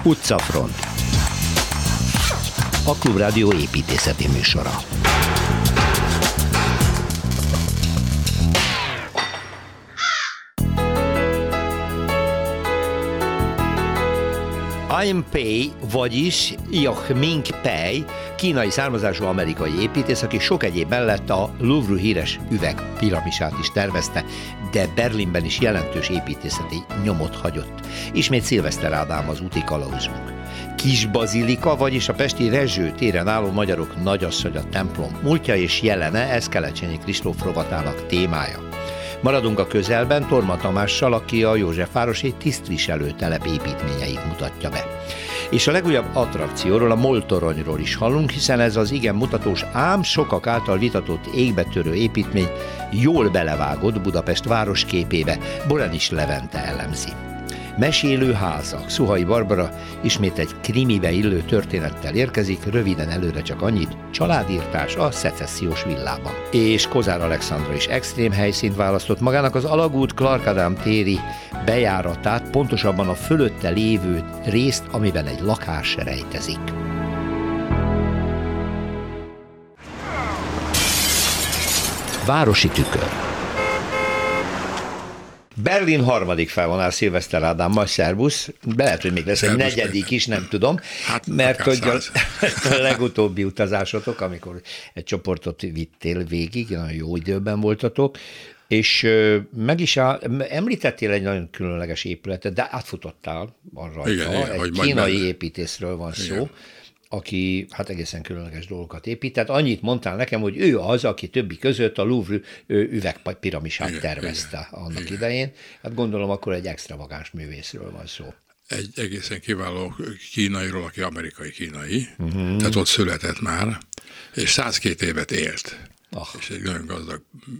Utcafront, a Klubrádió építészeti műsora. Im Pei, vagyis Yao-Ming Pei, kínai származású amerikai építész, aki sok egyéb mellett a Louvre híres üvegpiramisát is tervezte, de Berlinben is jelentős építészeti nyomot hagyott. Ismét Szilveszter Ádám az úti kalauzunk. Kis Bazilika, vagyis a pesti Rezső téren álló magyarok nagyasszonya templom múltja és jelene, ez Kelecsényi Kristóf rovatának témája. Maradunk a közelben Torma Tamással, aki a Józsefvárosi tisztviselőtelep építményeit mutatja be. És a legújabb attrakcióról, a MOL toronyról is hallunk, hiszen ez az igen mutatós, ám sokak által vitatott égbetörő építmény jól belevágott Budapest városképébe, Borenis Levente elemzi. Mesélő házak. Szuhai Barbara ismét egy krimibe illő történettel érkezik, röviden előre csak annyit, családírtás a szecessziós villában. És Kozár Alexandra is extrém helyszínt választott magának, az Alagút Clark Ádám téri bejáratát, pontosabban a fölötte lévő részt, amiben egy lakás rejtezik. Városi tükör. Berlin harmadik felvonás Szilveszter Ádámmal, szervusz. Lehet, hogy még lesz egy negyedik is, nem tudom, hát, mert hogy a legutóbbi utazásotok, amikor egy csoportot vittél végig, nagyon jó időben voltatok, és meg is említettél egy nagyon különleges épületet, de átfutottál arra. Igen, egy kínai építészről van szó, aki hát egészen különleges dolgokat épít. Tehát annyit mondtál nekem, hogy ő az, aki többi között a Louvre üvegpiramisát tervezte annak idején. Hát gondolom, akkor egy extravagáns művészről van szó. Egy egészen kiváló kínairól, aki amerikai kínai, tehát ott született már, és 102 évet élt. És egy nagyon gazdag,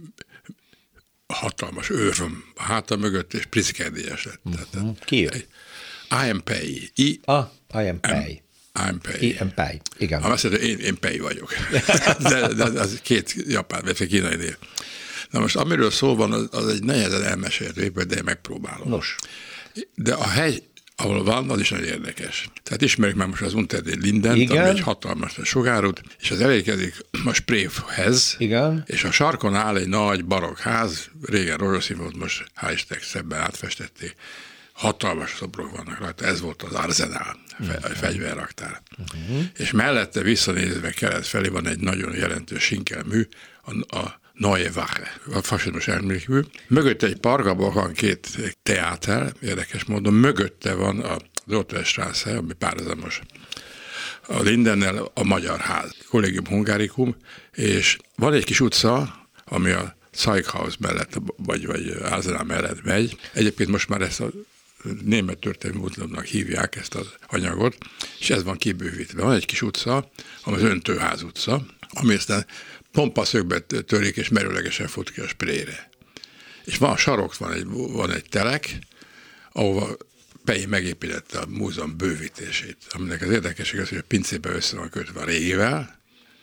hatalmas őröm a háta mögött, és Pritzker-díjas lett. Ki ő? Im Pei. Im Pei. Im Pei. Igen. Azt mondja, én Pei vagyok. de az két japán, vagy kínai név. Na most, amiről szó van, az egy nehezen elmesélt épület, de én megpróbálom. Nos. De a hely, ahol van, az is nagyon érdekes. Tehát ismerjük már most az Unter den Lindent, ami egy hatalmas sugárút, és az elérkezik a Spreehoz, és a sarkon áll egy nagy barokk ház, régen rózsaszín volt, most hál' Istennek szebben átfestették. Hatalmas szobrok vannak rajta, ez volt az Arsenal, a fegyverraktár. És mellette visszanézve kelet felé van egy nagyon jelentős sinkelmű, a Neue Wache, a fasizmus emlékmű. Mögötte egy park, abban van két teáter, érdekes módon, mögötte van a Dortmundstraße, ami párhuzamos a Lindennel, a Magyar Ház, Collegium Hungarikum, és van egy kis utca, ami a Zeughaus mellett, vagy Arsenal mellett megy. Egyébként most már ezt a német történelmi múzeumnak hívják ezt az anyagot, és ez van kibővítve. Van egy kis utca, ami az Öntőház utca, ami aztán pompaszögbe törik, és merőlegesen fut ki a Sprére. És van a sarok, van egy telek, ahova Pei megépítette a múzeum bővítését, aminek az érdekesség az, hogy a pincébe össze van kötve a régivel,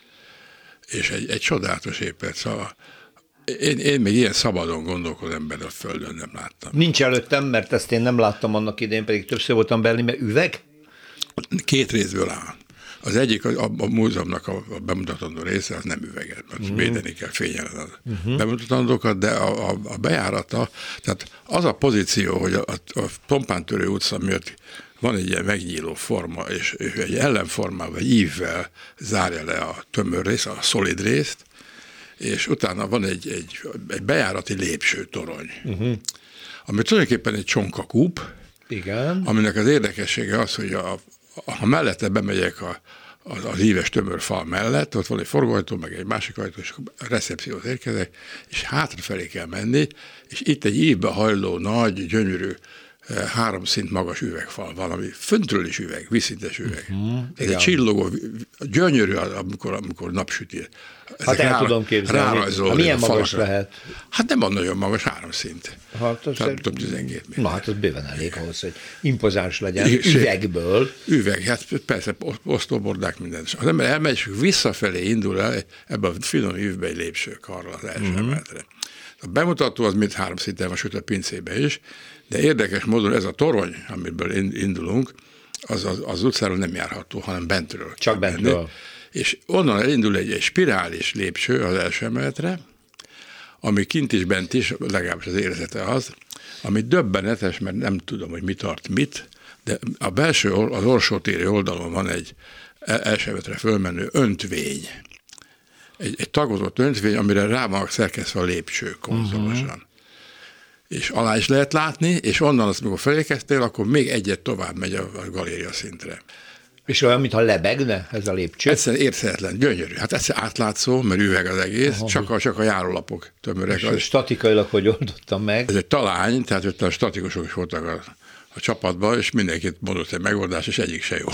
és egy csodálatos épület. Szóval én még ilyen szabadon gondolkodó ember a Földön nem láttam. Nincs előttem, mert ezt én nem láttam annak idején, pedig többször voltam Berlinben. Üveg? Két részből áll. Az egyik a múzeumnak a bemutatandó része, az nem üveges, mert védeni kell fényelen a bemutatandókat, de a bejárata, tehát az a pozíció, hogy a Pompántörő utca miatt van egy ilyen megnyíló forma, és egy ellenformával, vagy ívvel zárja le a tömör részt, a szolid részt, és utána van egy bejárati lépcsőtorony, ami tulajdonképpen egy csonkakúp, aminek az érdekessége az, hogy ha mellette bemegyek az íves tömörfal mellett, ott van egy forgóajtó, meg egy másik ajtó, és a recepcióhoz érkezek, és hátrafelé kell menni, és itt egy ívbe hajló, nagy, gyönyörű, 3 szint magas üvegfal van, ami föntről is üveg, vízszintes üveg. Ez egy csillogó, gyönyörű, amikor napsüti. Hát el tudom képzelni. Milyen magas lehet? Hát nem van nagyon magas, 3 szint. Tehát több 12 méter. Na hát az bőven elég ahhoz, hogy impozáns legyen üvegből. Üveg, hát persze, osztóbordák, minden. Az ember elmegy, és visszafelé indul el ebben a finom ívbe egy lépcsőkarral az első emeletre. A bemutató az mind 3 szinten van, sőt a pincébe is, de érdekes módon ez a torony, amiből indulunk, az utcáról nem járható, hanem bentről. Csak bentről. És onnan elindul egy spirális lépcső az első emeletre, ami kint is, bent is, legalábbis az érzete az, ami döbbenetes, mert nem tudom, hogy mi tart mit, de a belső, az orsótéri oldalon van egy első emeletre fölmenő öntvény. Egy tagozott öntvény, amire rá vannak szerkesztve a lépcsők konzolosan. És alá is lehet látni, és onnan azt, amikor felékeztél, akkor még egyet tovább megy a galéria szintre. És olyan, mintha lebegne ez a lépcső? Egyszerűen érthetetlen, gyönyörű. Hát egyszer átlátszó, mert üveg az egész, csak a járólapok tömörek. És statikailag hogy oldottam meg? Ez egy talány, tehát ott a statikusok is voltak a csapatban, és mindenkit mondott egy megoldás, és egyik se jó.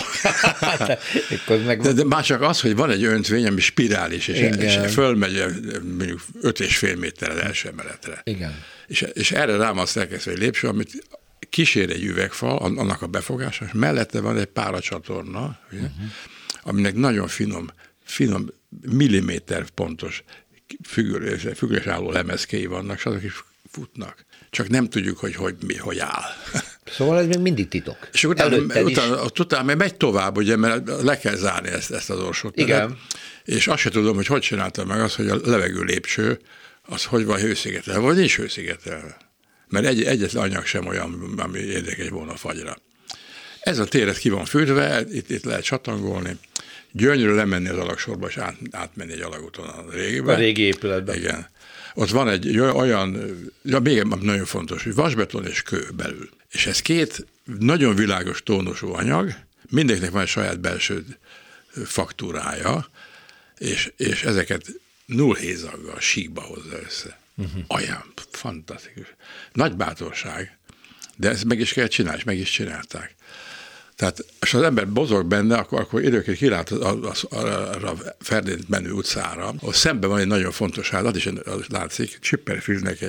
De már csak az, hogy van egy öntvény, ami spirális, és fölmegy mondjuk 5,5 méter az első emeletre. Igen. És erre rá van szerkesztve egy lépcső, amit kísér egy üvegfal, annak a befogása, és mellette van egy páracsatorna, aminek nagyon finom milliméter pontos függős álló lemezkéi vannak, és azok is futnak. Csak nem tudjuk, hogy áll. Szóval ez még mindig titok. És utána megy tovább, ugye, mert le kell zárni ezt az orsót. Igen. És azt sem tudom, hogy csináltam meg azt, hogy a levegő lépcső, az hogy van hőszigetelve, vagy nincs hőszigetelve. Mert egyetlen anyag sem olyan, ami érdekes volna a fagyra. Ez a tér ki van fűtve, itt lehet csatangolni, gyönyörű lemenni az alagsorba, és átmenni egy alagúton a régiben. A régi épületben. Igen. Ott van egy olyan, még nagyon fontos, hogy vasbeton és kő belül. És ez két nagyon világos tónusú anyag, mindenkinek van egy saját belső faktúrája, és ezeket nullhézaggal, síkba hozza össze. Olyan fantasztikus. Nagy bátorság, de ezt meg is kell csinálni, és meg is csinálták. Tehát, és az ember mozog benne, akkor időként kilát a Ferdinand menő utcára, ahol szemben van egy nagyon fontos ház, az is látszik, Chipperfieldnek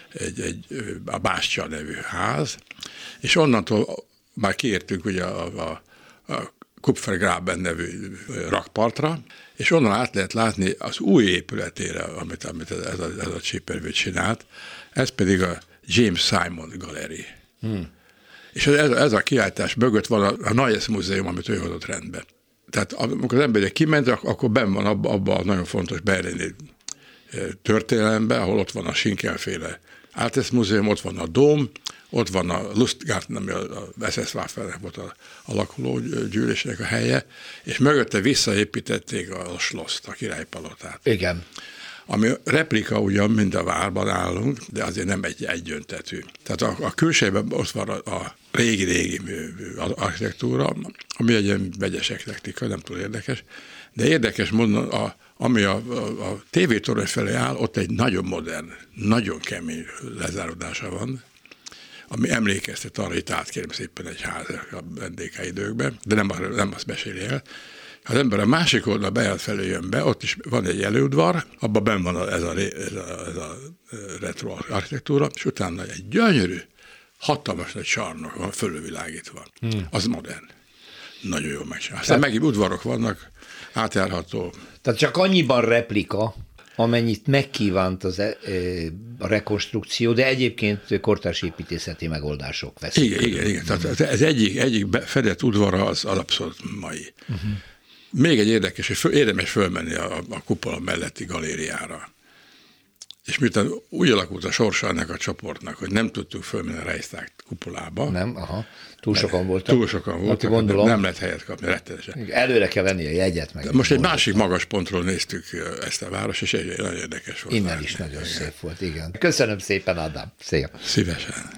a Bástya nevű ház, és onnantól már kiértünk ugye a Kupfergraben nevű rakpartra, és onnan át lehet látni az új épületére, amit ez a Chipperfield csinált, ez pedig a James Simon Gallery. És ez a kiállítás mögött van a Neues Múzeum, amit ő hozott rendbe. Tehát amikor az emberek kimentek, akkor benn van abban a nagyon fontos berlini történelemben, ahol ott van a Schinkelféle Altes Múzeum, ott van a Dóm, ott van a Lustgarten, ami a SS Waffennek volt a alakuló gyűlésnek a helye, és mögötte visszaépítették a Schlosst, a királypalotát. Igen. Ami replika ugyan, mind a várban állunk, de azért nem egyöntetű. Tehát a külsejében ott van a régi architektúra, ami egy ilyen vegyes eklektika, nem túl érdekes, de érdekes módon, ami a tévétorony felé áll, ott egy nagyon modern, nagyon kemény lezáródása van, ami emlékeztet arra, hogy átkérem szépen egy ház a NDK időkben, de nem azt meséli el. Az ember a másik oldal bejárat felé jön be, ott is van egy előudvar, abban benn van ez a retro architektúra, és utána egy gyönyörű, hatalmas nagy csarnok van, fölülvilágítva. Az modern. Nagyon jól megcsinál. Aztán megint udvarok vannak, átjárható. Tehát csak annyiban replika, amennyit megkívánt a rekonstrukció, de egyébként kortárs építészeti megoldások veszik. Igen. Tehát ez egyik fedett udvara az abszolút mai. Még egy érdekes, hogy érdemes fölmenni a kupola melletti galériára. És miután úgy alakult a sorsa ennek a csoportnak, hogy nem tudtuk fölmenni a Reichstag kupolába. Nem, túl sokan voltak, nem lehet helyet kapni, rettenetesen. Előre kell venni a jegyet. Meg most egy másik magas pontról néztük ezt a város, és egy nagyon érdekes volt. Innen is nagyon szép volt, igen. Köszönöm szépen, Ádám. Szia. Szívesen.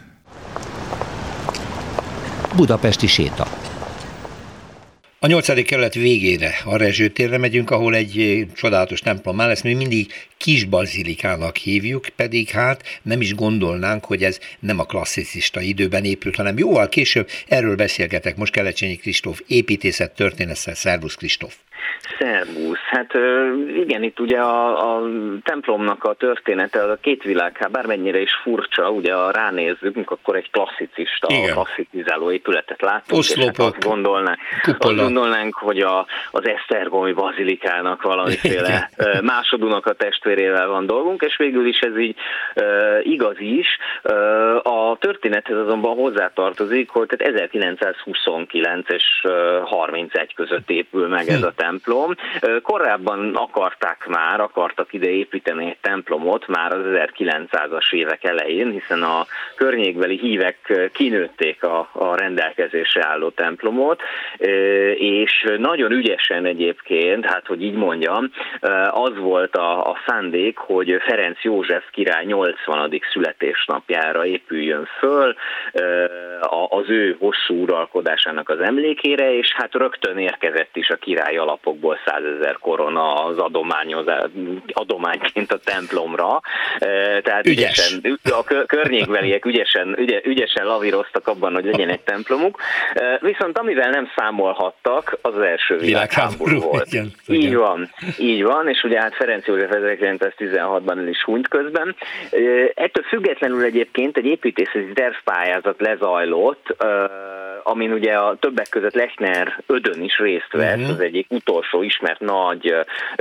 Budapesti séta. A 8. kerület végére, a Rezső térre megyünk, ahol egy csodálatos templom áll, ezt még mindig Kis Bazilikának hívjuk, pedig hát nem is gondolnánk, hogy ez nem a klasszicista időben épült, hanem jóval később. Erről beszélgetek most Kelecsényi Kristóf építészettörténettel. Szervusz, Kristóf! Szervusz. Hát igen, itt ugye a templomnak a története, a két világháború, bármennyire is furcsa, ugye ránézzük, akkor egy klasszicista, klasszicizáló épületet látunk, és hát azt gondolnánk, hogy az esztergomi bazilikának valamiféle másodunak a testvérével van dolgunk, és végül is ez így igaz is. A történethez azonban hozzátartozik, hogy 1929 és 31 között épül meg ez a templom. Korábban akartak ide építeni egy templomot már az 1900-as évek elején, hiszen a környékbeli hívek kinőtték a rendelkezésre álló templomot, és nagyon ügyesen egyébként, hát hogy így mondjam, az volt a szándék, hogy Ferenc József király 80. születésnapjára épüljön föl az ő hosszú uralkodásának az emlékére, és hát rögtön érkezett is a király alapokból 100 000 korona az adományként a templomra. Tehát ügyesen, a környékbeliek ügyesen lavíroztak abban, hogy legyen egy templomuk. Viszont amivel nem számolhattak, az első világháború volt. Igen. Így van, és ugye hát Ferenc József 1916-ban el is hunyt közben. Ettől függetlenül egyébként egy építészeti tervpályázat lezajlott, amin ugye a többek között Lechner Ödön is részt vett, az egyik utolsó ismert nagy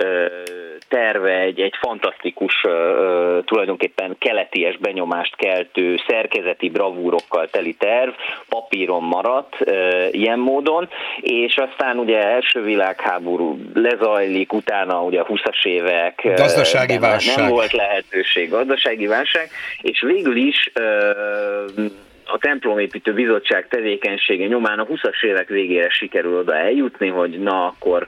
terve, egy fantasztikus, tulajdonképpen keleties benyomást keltő, szerkezeti bravúrokkal teli terv, papíron maradt ilyen módon, és aztán ugye első világháború lezajlik, utána ugye a 20-as évek gazdasági válság. Nem volt lehetőség, gazdasági válság, és végül is a templomépítő bizottság tevékenysége nyomán a 20-as évek végére sikerül oda eljutni, hogy na akkor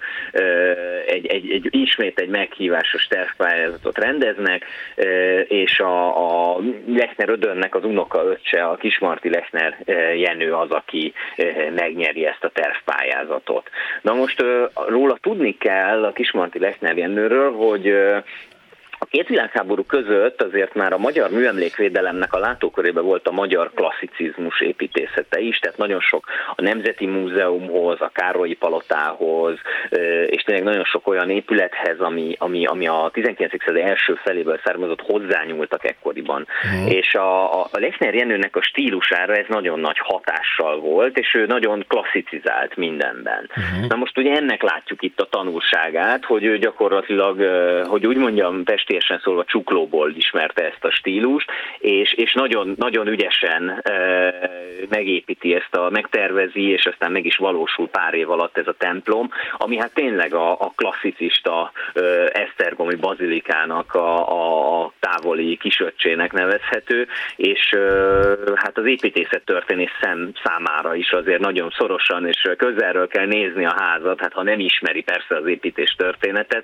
ismét egy meghívásos tervpályázatot rendeznek, és a Lechner Ödönnek az unokaöccse, a Kismarty Lechner Jenő az, aki megnyeri ezt a tervpályázatot. Na most róla tudni kell a Kismarty Lechner Jenőről, hogy a két világháború között azért már a magyar műemlékvédelemnek a látókörében volt a magyar klasszicizmus építészete is, tehát nagyon sok a Nemzeti Múzeumhoz, a Károlyi Palotához, és tényleg nagyon sok olyan épülethez, ami a 19. század első feléből származott, hozzányúltak ekkoriban. És a Lechner Jenőnek a stílusára ez nagyon nagy hatással volt, és ő nagyon klasszicizált mindenben. Na most ugye ennek látjuk itt a tanulságát, hogy ő gyakorlatilag, hogy úgy mondjam, pestélyesen szólva csuklóból ismerte ezt a stílust, és nagyon, nagyon ügyesen megépíti megtervezi, és aztán meg is valósul pár év alatt ez a templom, ami hát tényleg a klasszicista esztergomi bazilikának a távoli kisöccsének nevezhető, és hát az építészettörténész számára is azért nagyon szorosan és közelről kell nézni a házat, hát ha nem ismeri persze az építés történetet,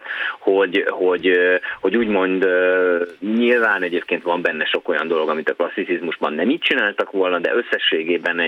hogy úgymond nyilván egyébként van benne sok olyan dolog, amit a klasszicizmusban nem így csináltak volna, de összességében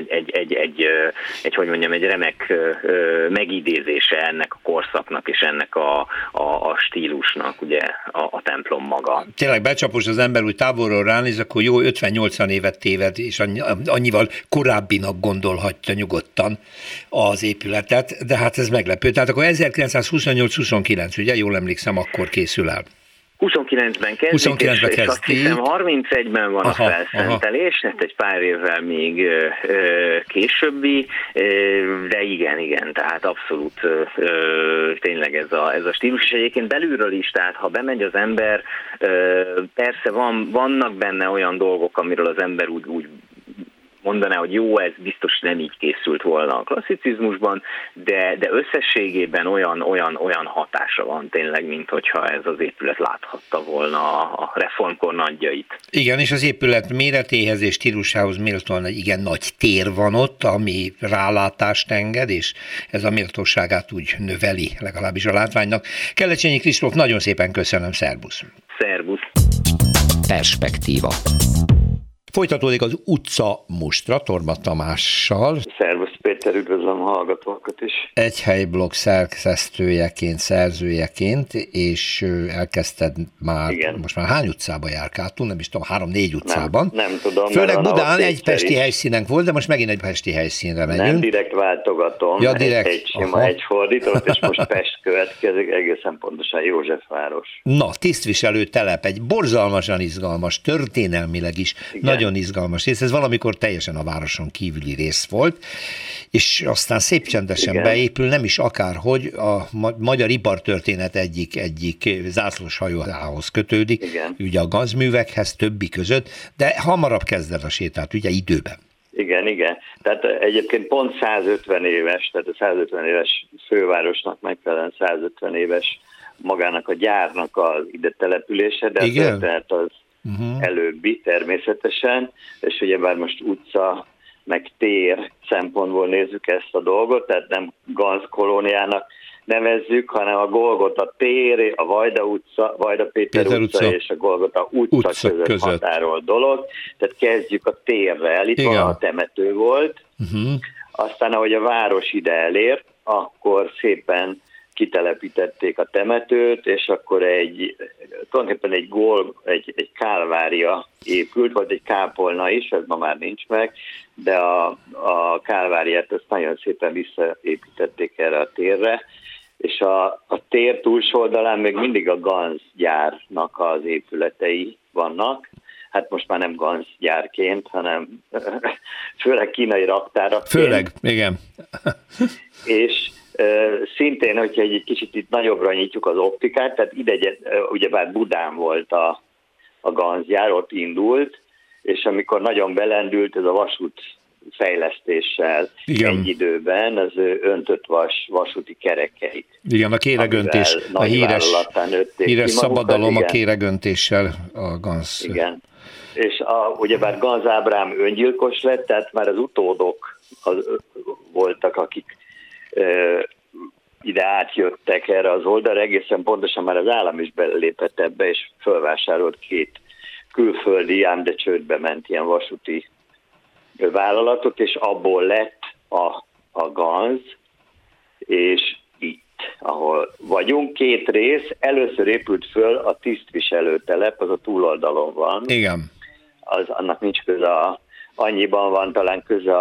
egy remek megidézése ennek a korszaknak és ennek a stílusnak, ugye a templom maga. Tényleg becsapos az ember, úgy távolról ránéz, akkor jó 50-80 évet téved, és annyival korábbinak gondolhatja nyugodtan az épületet, de hát ez meglepő. Tehát akkor 1928-29, ugye, jól emlékszem, akkor készül el. 29-ben kezdik, és azt hiszem 31-ben van a felszentelés, tehát egy pár évvel még későbbi, de igen, tehát abszolút tényleg ez a stílus, és egyébként belülről is, tehát ha bemegy az ember, persze vannak benne olyan dolgok, amiről az ember úgy mondaná, hogy jó, ez biztos nem így készült volna a klasszicizmusban, de összességében olyan hatása van tényleg, mint hogyha ez az épület láthatta volna a reformkor nagyjait. Igen, és az épület méretéhez és stílusához méltóan egy igen nagy tér van ott, ami rálátást enged, és ez a méltóságát úgy növeli, legalábbis a látványnak. Kelecsényi Kristóf, nagyon szépen köszönöm, szervusz! Szervusz! Perspektíva. Folytatódik az utca mustra Torma Tamással. Szervusz Péter! Péter, üdvözlöm a hallgatókat is. Egy helyblog szerkesztőjeként, szerzőjeként, és elkezdted már, most már hány utcába járkáltunk, nem is tudom, 3-4 utcában. Nem tudom. Főleg Budán egy pesti helyszínen volt, de most megint egy pesti helyszínre megyünk. Nem direkt váltogatom, egy fordított, és most Pest következik, egészen pontosan Józsefváros. Na, tisztviselő telep, egy borzalmasan izgalmas, történelmileg is nagyon izgalmas rész, ez valamikor teljesen a városon kívüli rész volt, és aztán szép csendesen beépül, nem is akárhogy, a magyar ipartörténet egyik zászlós hajóhoz kötődik, ugye a gazművekhez többi között, de hamarabb kezded a sétát, ugye időben. Igen. Tehát egyébként pont 150 éves, tehát a 150 éves fővárosnak megfelelően 150 éves magának a gyárnak az ide települése, de a történet az előbbi természetesen, és ugye bár most utca meg tér szempontból nézzük ezt a dolgot, tehát nem Ganz kolóniának nevezzük, hanem a Golgota tér, a Vajda utca, Vajda Péter utca és a Golgota utca között határol dolog. Tehát kezdjük a térrel, itt van a temető volt, aztán ahogy a város ide elért, akkor szépen kitelepítették a temetőt, és akkor tulajdonképpen egy kálvária épült, vagy egy kápolna is, ez ma már nincs meg, de a kálváriát ezt nagyon szépen visszaépítették erre a térre, és a tér túlsó oldalán még mindig a Ganz gyárnak az épületei vannak, hát most már nem Ganz gyárként, hanem főleg kínai raktáraként. Főleg, igen. És szintén, hogyha egy kicsit itt nagyobbra nyitjuk az optikát, tehát ugyebár Budán volt a Ganz gyár, ott indult, és amikor nagyon belendült ez a vasút fejlesztéssel egy időben, az öntött vasúti kerekeit. Igen, a kéregöntés, a híres szabadalom a kéregöntéssel a Ganz. Igen, és ugyebár Ganz Ábrám öngyilkos lett, tehát már az utódok voltak, akik ide átjöttek erre az oldalra, egészen pontosan már az állam is belépett ebbe, és fölvásárolt 2 külföldi, ám de csődbe ment ilyen vasúti vállalatot, és abból lett a Ganz, és itt, ahol vagyunk, 2 rész, először épült föl a tisztviselőtelep, az a túloldalon van. Igen. Annak nincs köze, annyiban van talán köze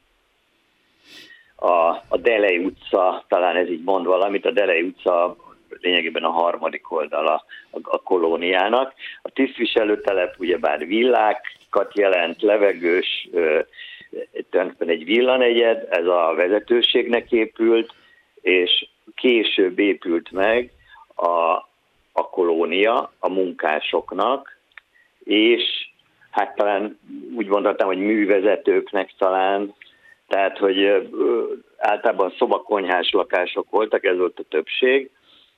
a Delej utca, talán ez így mond valamit, a Delej utca lényegében a harmadik oldala a kolóniának. A tisztviselőtelep ugyebár villákat jelent, levegős, tulajdonképpen egy villanegyed, ez a vezetőségnek épült, és később épült meg a kolónia a munkásoknak, és hát talán úgy mondhatnám, hogy művezetőknek talán, tehát, hogy általában szobakonyhás lakások voltak, ez volt a többség,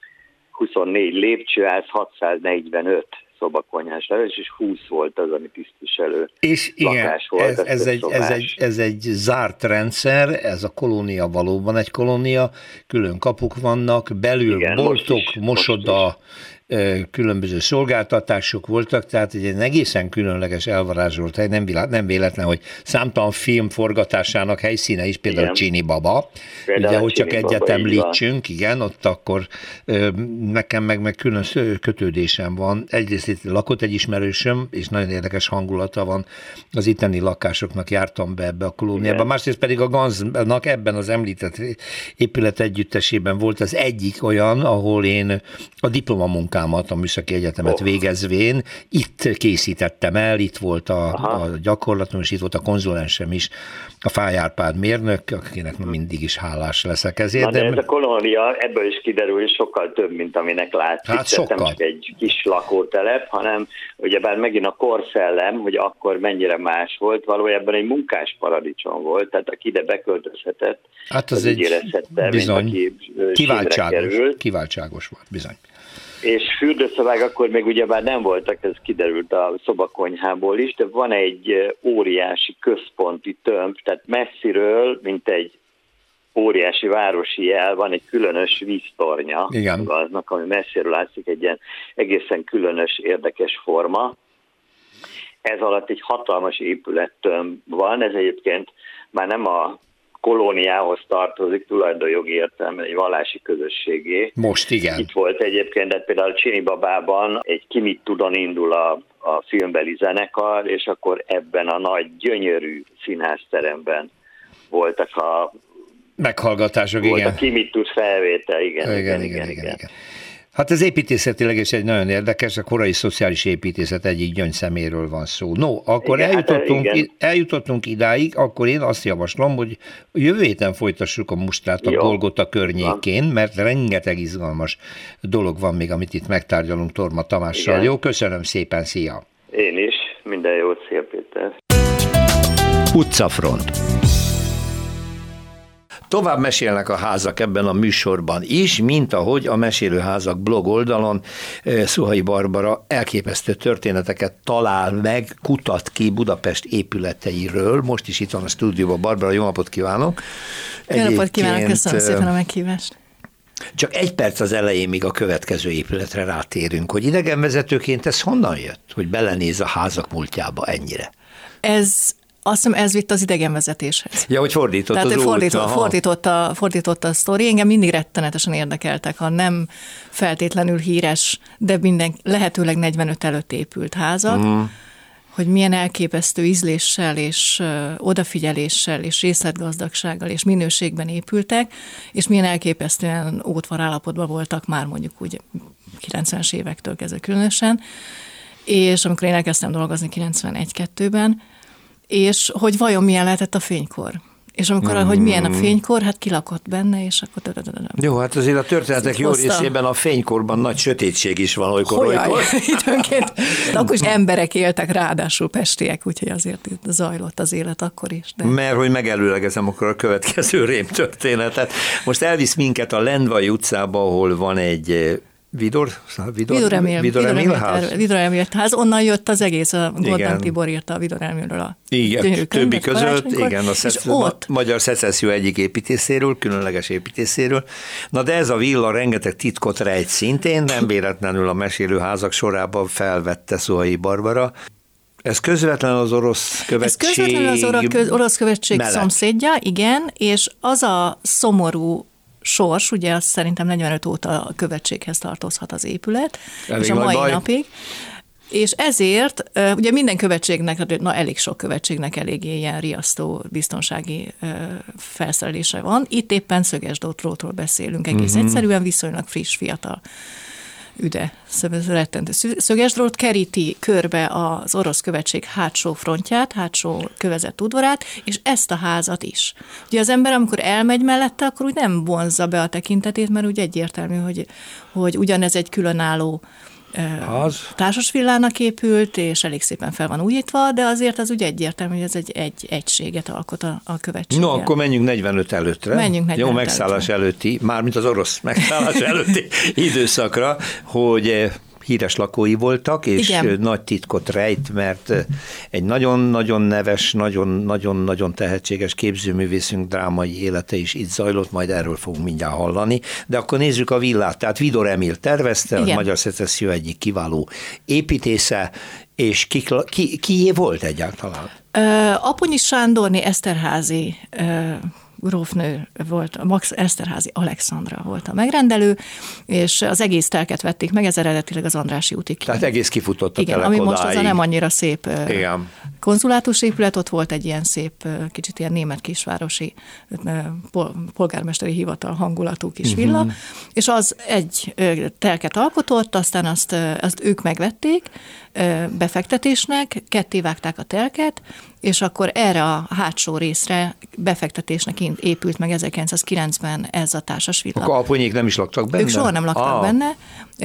24 lépcsőház, 645 szobakonyhás lakás, és 20 volt az, ami tisztviselő és lakás igen, volt. Ez egy zárt rendszer, ez a kolónia valóban egy kolónia, külön kapuk vannak, belül igen, boltok, mosoda, különböző szolgáltatások voltak, tehát egy egészen különleges elvarázsolt hely, nem véletlen, hogy számtalan film forgatásának helyszíne is, például Csini Baba, ugye, hogy csak egyet említsünk, igen, ott akkor nekem meg külön kötődésem van. Egyrészt itt lakott egy ismerősöm, és nagyon érdekes hangulata van, az itteni lakásoknak jártam be ebbe a kolóniába, másrészt pedig a Ganznak ebben az említett épület együttesében volt az egyik olyan, ahol én a diplomamunkámat, a Műszaki Egyetemet végezvén itt készítettem el, itt volt a gyakorlatom, és itt volt a konzulensem is, a Fáy Árpád mérnök, akinek mindig is hálás leszek ezért. De ez a kolónia, ebből is kiderül, hogy sokkal több, mint aminek látszik. Hát sokkal. Nem csak egy kis lakótelep, hanem ugyebár megint a korszellem, hogy akkor mennyire más volt, valójában egy munkás paradicsom volt, tehát aki ide beköltözhetett, hát az egy érezhette, bizony, mint kiváltságos volt, bizony. És fürdőszobák akkor még ugyebár nem voltak, ez kiderült a szobakonyhából is, de van egy óriási központi tömb, tehát messziről, mint egy óriási városi jel, van egy különös víztornya aznak, ami messziről látszik, egy ilyen egészen különös, érdekes forma. Ez alatt egy hatalmas épülettömb van, ez egyébként már nem a kolóniához tartozik tulajdonjogi értelemben egy vallási közösségé. Most igen. Itt volt egyébként, de például Csinibabában egy Ki mit tudon indul a filmbeli zenekar, és akkor ebben a nagy, gyönyörű színházteremben voltak a meghallgatások, volt igen. A Ki mit tud felvétel, igen. Hát ez építészetileg is egy nagyon érdekes, a korai szociális építészet egyik gyöngyszeméről van szó. No, akkor igen, eljutottunk idáig, akkor én azt javaslom, hogy jövő héten folytassuk a mustát a Golgota környékén, mert rengeteg izgalmas dolog van még, amit itt megtárgyalunk Torma Tamással. Igen. Jó, köszönöm szépen, szia! Én is, minden jót, szia Péter! Utcafront. Tovább mesélnek a házak ebben a műsorban is, mint ahogy a Mesélőházak blog oldalon Szuhai Barbara elképesztő történeteket talál meg, kutat ki Budapest épületeiről. Most is itt van a stúdióban Barbara, jó napot kívánok! Jó napot kívánok, köszönöm szépen a meghívást! Csak egy perc az elején, még a következő épületre rátérünk, hogy idegenvezetőként ez honnan jött, hogy belenéz a házak múltjába ennyire? Azt hiszem, ez vitt az idegenvezetéshez. Ja, hogy fordított az út. Fordította a sztori. Engem mindig rettenetesen érdekeltek, ha nem feltétlenül híres, de lehetőleg 45 előtt épült házak, hogy milyen elképesztő ízléssel és odafigyeléssel és részletgazdagsággal és minőségben épültek, és milyen elképesztően ótvar állapotban voltak már mondjuk úgy 90-es évektől kezdve különösen, és amikor én elkezdtem dolgozni 91-2-ben, és hogy vajon milyen lehetett a fénykor. És amikor, hogy milyen a fénykor, hát kilakott benne, és akkor... Jó, hát azért a történetek jó részében a fénykorban nagy sötétség is van olykor. Időnként. De akkor is emberek éltek, ráadásul pestiek, úgyhogy azért zajlott az élet akkor is. De... Mert hogy megelőlegezem akkor a következő rémtörténetet. Most elvisz minket a Lendvai utcába, ahol van egy Vidor Emil ház, onnan jött az egész, a Goldán Tibor írta a Vidor Emilről a igen, többi között, igen, a Magyar Szecesszió egyik építészéről, különleges építészéről. Na de ez a villa rengeteg titkot rejt szintén, nem véletlenül a Mesélőházak sorában felvette Szuhai Barbara. Ez közvetlen az orosz követség. Ez közvetlen az orosz követség szomszédja, igen, és az a szomorú sors, ugye azt szerintem 45 óta a követséghez tartozhat az épület, elég és a mai napig. És ezért, ugye minden követségnek, elég sok követségnek eléggé ilyen riasztó biztonsági felszerelése van. Itt éppen szögesdrótról beszélünk, egész egyszerűen viszonylag friss, fiatal üde, rettentő szögesdrót keríti körbe az orosz követség hátsó frontját, hátsó kövezett udvarát, és ezt a házat is. Ugye az ember, amikor elmegy mellette, akkor úgy nem vonzza be a tekintetét, mert úgy egyértelmű, hogy ugyanez egy különálló társasvillának épült, és elég szépen fel van újítva, de azért az úgy egyértelmű, hogy ez egy egységet alkot a követséggel. No, akkor menjünk 45 előttre. Menjünk 45 jó, megszállás előtti, mármint az orosz megszállás előtti időszakra, hogy híres lakói voltak, és igen, nagy titkot rejt, mert egy nagyon-nagyon neves, nagyon-nagyon tehetséges képzőművészünk drámai élete is itt zajlott, majd erről fogunk mindjárt hallani. De akkor nézzük a villát. Tehát Vidor Emil tervezte, igen, a Magyar Szecesszió egyik kiváló építésze, és kié volt egyáltalán? Aponyi Sándorné Eszterházy grófnő volt, Max Eszterházy Alexandra volt a megrendelő, és az egész telket vették meg, ez eredetileg az Andrássy útig. Tehát egész kifutott a telek ami odáig. most az a nem annyira szép konzulátus épület, ott volt egy ilyen szép, kicsit ilyen német kisvárosi polgármesteri hivatal hangulatú kis villa, és az egy telket alkotott, aztán azt ők megvették befektetésnek, kettévágták a telket, és akkor erre a hátsó részre befektetésnek épült meg 1909-ben ez a társasvilla. Akkor aponyék nem is laktak benne? Ők soha nem laktak benne,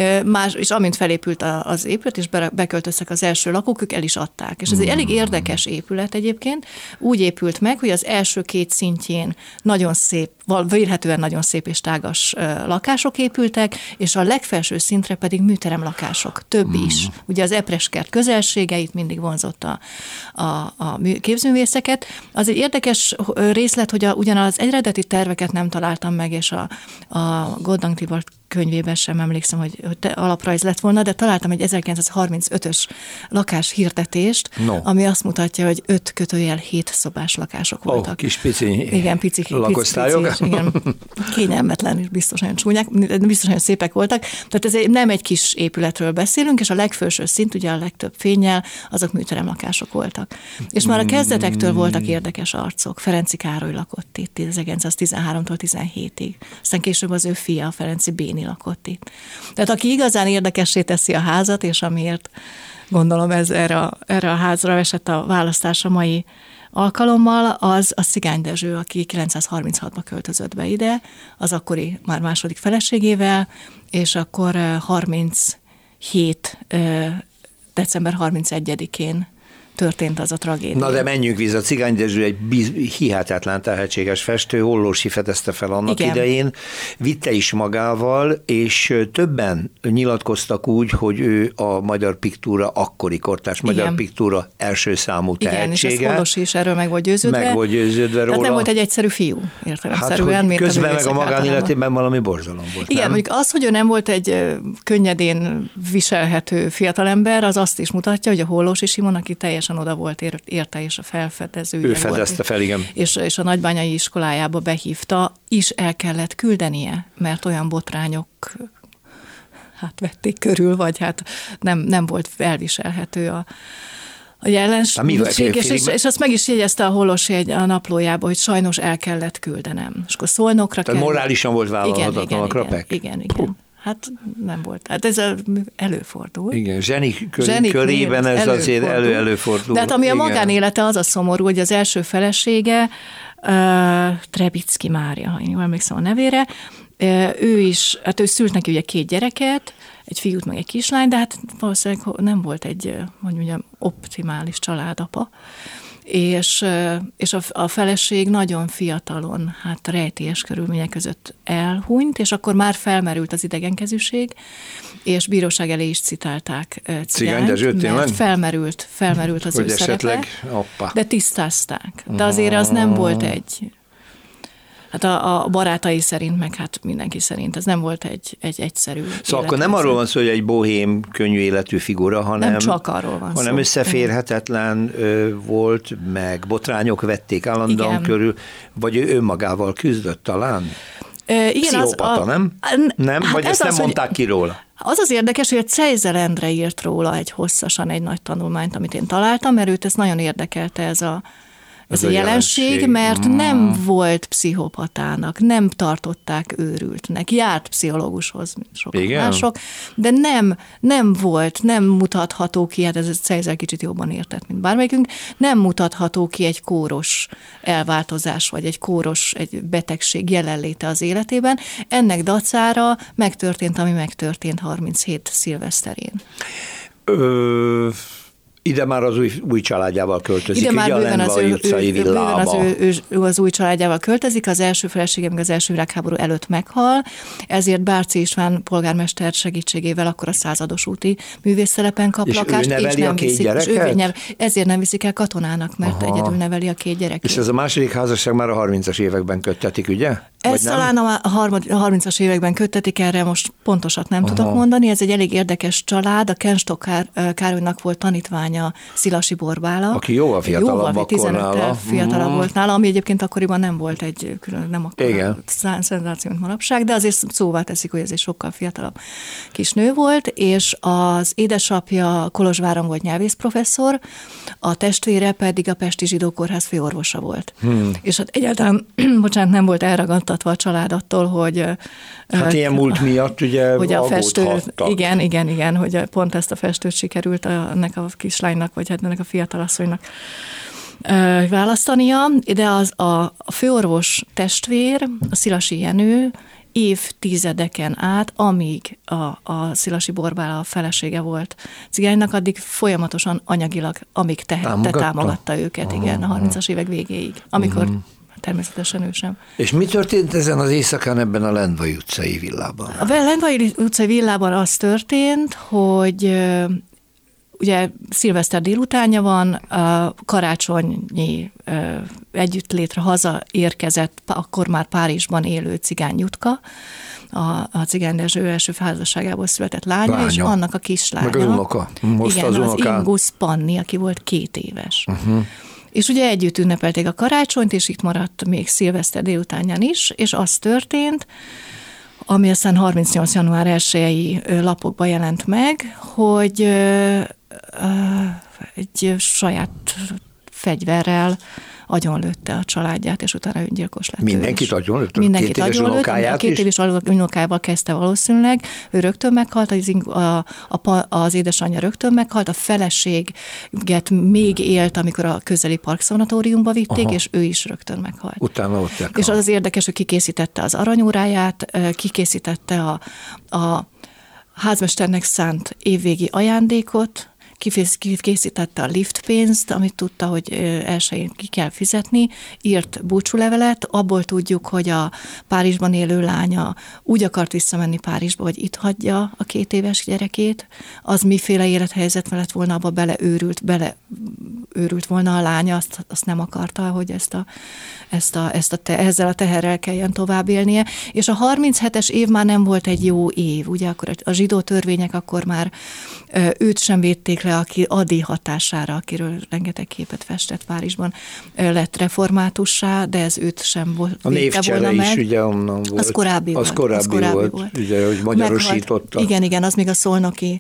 és amint felépült az épület, és beköltöztek az első lakók, ők el is adták. És ez egy elég érdekes épület egyébként. Úgy épült meg, hogy az első két szintjén nagyon szép, vélhetően nagyon szép és tágas lakások épültek, és a legfelső szintre pedig műterem lakások, több is. Ugye az Epreskert közelségeit mindig vonzott a képzőművészeket. Az egy érdekes részlet, hogy ugyanaz eredeti terveket nem találtam meg, és a Goldán Tibor könyvében sem emlékszem, hogy alaprajz lett volna, de találtam egy 1935-ös lakáshirdetést, ami azt mutatja, hogy 5-7 szobás lakások voltak. Kis pici, igen, pici lakosztályok. Igen, kényelmetlen és biztos nagyon csúnyák, biztos nagyon szépek voltak. Tehát ez nem egy kis épületről beszélünk, és a legfelső szint, ugye a legtöbb fénnyel, azok műteremlakások voltak. És már a kezdetektől voltak érdekes arcok. Ferenczy Károly lakott itt 1913-tól 17-ig. Aztán később az ő fia, a Ferenczy Béni lakott itt. Tehát aki igazán érdekessé teszi a házat, és amiért gondolom ez erre a házra esett a választás a mai alkalommal, az a Cigány Dezső, aki 936-ban költözött be ide, az akkori már második feleségével, és akkor 37. december 31-én történt az a tragédia. Na de menjünk vissza, Cigány Dezső egy hihetetlen tehetséges festő, Hollósi fedezte fel annak idején, vitte is magával, és többen nyilatkoztak úgy, hogy ő a magyar piktúra, akkori kortárs magyar piktúra első számú tehetsége. Igen, és Hollósi is erről meg volt győződve. Meg volt győződve róla. Tehát nem volt egy egyszerű fiú, értelemszerűen. Hát, közben meg a magánéletében valami borzalom volt. Igen, mondjuk az, hogy ő nem volt egy könnyedén viselhető fiatalember, az azt is mutatja, hogy a Hollósi Simon, aki teljesen oda volt érte, és a felfedezője ő fedezte fel, igen. És a nagybányai iskolájába behívta, is el kellett küldenie, mert olyan botrányok vették körül, vagy nem volt elviselhető a jelenség, és azt meg is jegyezte a Hollósi a naplójába, hogy sajnos el kellett küldenem. És akkor Szolnokra tehát morálisan volt vállalhatatlan a krapek? Igen. Hát nem volt. Hát ez előfordul. Igen, zsenik körében ez azért előfordul. De hát ami a magánélete, az a szomorú, hogy az első felesége, Trebicki Mária, ha én jól emlékszem a nevére, ő szült neki ugye 2 gyereket, egy fiút meg egy kislány, de hát valószínűleg nem volt egy, hogy mondjam, optimális családapa. És a feleség nagyon fiatalon, rejtélyes körülmények között elhunyt, és akkor már felmerült az idegenkezűség, és bíróság elé is citálták Cigányt, mert felmerült az ő szerepe, de tisztázták. De azért az nem volt egy... Hát a barátai szerint, meg hát mindenki szerint, ez nem volt egy egyszerű Szóval akkor nem arról van szó, hogy egy bohém, könnyű életű figura, hanem, nem csak arról van hanem összeférhetetlen volt, meg botrányok vették állandóan körül, vagy ő önmagával küzdött talán? Igen, pszichopata, nem? Nem? Hát vagy ezt nem mondták ki róla? Az az érdekes, hogy a Czejzer Endre írt róla hosszasan egy nagy tanulmányt, amit én találtam, mert őt ez nagyon érdekelte ez a jelenség, mert nem volt pszichopatának, nem tartották őrültnek, járt pszichológushoz, mint sokan mások, de nem volt, nem mutatható ki, hát ez a Czejzer kicsit jobban értett, mint bármelyikünk, nem mutatható ki egy kóros elváltozás, vagy egy betegség jelenléte az életében. Ennek dacára megtörtént, ami megtörtént 37 szilveszterén. Ide már az új családjával költözik. Ide már bőven az új családjával költözik, az első felesége még az első világháború előtt meghal, ezért Bárczy István polgármester segítségével akkor a Százados úti művésztelepen kap lakást. És ő neveli a 2 gyereket? Ezért nem viszik el katonának, mert egyedül neveli a 2 gyereket. És ez a második házasság már a 30-as években köttetik, ugye? Ez talán a 30-as években köttetik, erre most pontosat nem tudok mondani. Ez egy elég érdekes család, a Kenstok Károlynak volt tanítványa Szilasi Borbála. Aki jóval fiatalabb akkor nála. Fiatalabb volt nála, ami egyébként akkoriban nem volt egy külön, nem akkor szenzáció, mint manapság, de azért szóvá teszik, hogy ez egy sokkal fiatalabb kis nő volt, és az édesapja Kolozsváron volt nyelvészprofesszor, a testvére pedig a Pesti Zsidó Kórház főorvosa volt. És hát egyáltalán, nem volt elragadtatva a család attól, hogy... Hát ilyen múlt miatt ugye hogy a festő, igen, hogy pont ezt a festőt sikerült ennek a kislánynak, vagy hát ennek a fiatalasszonynak választania, de a főorvos testvér, a Szilasi Jenő évtizedeken át, amíg a Szilasi Borbála felesége volt Cigánynak, addig folyamatosan anyagilag, amíg támogatta őket, igen, a 30-as évek végéig, amikor természetesen ő sem. És mi történt ezen az éjszakán ebben a Lendvai utcai villában? A Lendvai utcai villában az történt, hogy ugye szilveszter délutánja van, a karácsonyi együttlétre hazaérkezett, akkor már Párizsban élő cigány Jutka, a Cigány Dezső első házasságából született lánya, és annak a kislánya. Meg az unoka. Most igen, az Ingus Panni, aki volt 2 éves. És ugye együtt ünnepelték a karácsonyt, és itt maradt még szilveszter délutánján is, és az történt, ami aztán 38. január 1-i lapokban jelent meg, hogy egy saját fegyverrel agyonlőtte a családját, és utána öngyilkos lett. Mindenkit agyonlőtt? Mindenkit agyonlőtt, a 2 éves unokájával kezdte valószínűleg, ő rögtön meghalt, az édesanyja rögtön meghalt, a feleséget még élt, amikor a közeli parkszanatóriumba vitték, és ő is rögtön meghalt. Utána ott meghalt. És az érdekes, hogy kikészítette az aranyóráját, kikészítette a házmesternek szánt évvégi ajándékot, készítette a liftpénzt, amit tudta, hogy elsőjén ki kell fizetni, írt búcsúlevelet, abból tudjuk, hogy a Párizsban élő lánya úgy akart visszamenni Párizsba, hogy itt hagyja a 2 éves gyerekét, az miféle élethelyzet lett volna, abba beleőrült volna a lánya, azt nem akarta, hogy ezzel a teherrel kelljen tovább élnie, és a 37-es év már nem volt egy jó év, ugye akkor a zsidó törvények akkor már őt sem védték le, aki Adi hatására, akiről rengeteg képet festett Párizsban, lett reformátussá, de ez őt sem volt. A névcsere is ugye onnan volt. Az korábbi volt. Ugye, hogy magyarosította. Igen, az még a szolnoki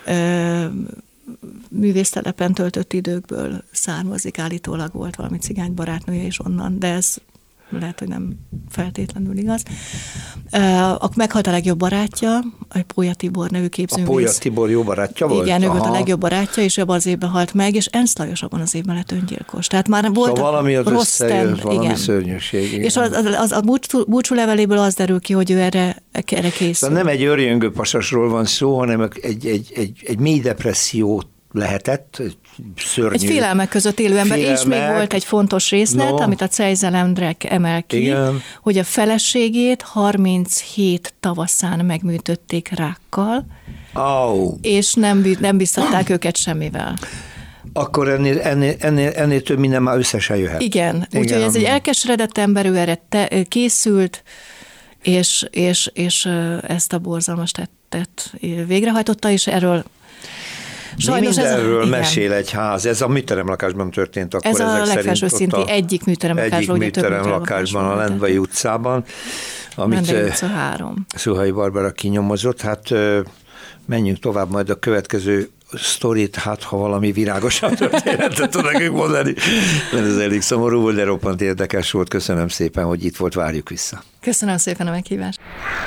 művésztelepen töltött időkből származik, állítólag volt valami cigány barátnője is onnan, de ez lehet, hogy nem feltétlenül igaz. Meghalt a legjobb barátja, a Pólya Tibor nevű képzőművész. A Pólya Tibor jó barátja volt? Igen, ő volt a legjobb barátja, és abban az évben halt meg, és Ernst Lajos abban az évben lett öngyilkos. Tehát már volt szóval valami az összejön, valami szörnyűség. Igen. És a búcsúleveléből az derül ki, hogy ő erre készül. Szóval nem egy örjöngő pasasról van szó, hanem egy mély depressziót lehetett, szörnyű. Egy félelmek között élő ember, és még volt egy fontos részlet, amit a Cejzel Endrek emel ki, igen, hogy a feleségét 37 tavaszán megműtötték rákkal, és nem biztatták őket semmivel. Akkor ennél több minden már össze se jöhet. Igen, úgyhogy ez egy elkeseredett ember, ő erre készült, és ezt a borzalmas tettet végrehajtotta, és erről sajnos mindenről mesél egy ház. Ez a műteremlakásban történt akkor. Ez a legfelső szinti egyik műteremlakásban. Egyik műteremlakásban, a Lendvai utcában. Amit Lendvai utca 3. Szuhai Barbara kinyomozott. Hát menjünk tovább majd a következő sztorit, hát ha valami virágosabb történetet tud nekünk mondani. Mert ez elég szomorú volt, de roppant érdekes volt. Köszönöm szépen, hogy itt volt, várjuk vissza. Köszönöm szépen a meghívást.